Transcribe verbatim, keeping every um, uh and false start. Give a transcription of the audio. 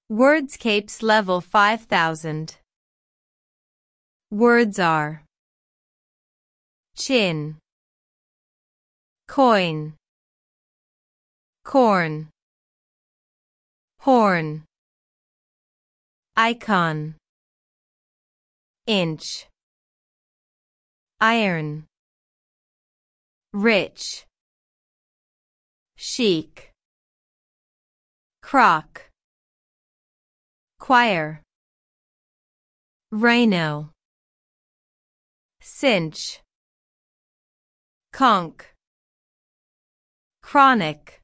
Wordscapes level five thousand. Words are chin, coin, corn, horn, icon, inch, iron, rich, chic, crock, choir, rhino, cinch, conch, chronic,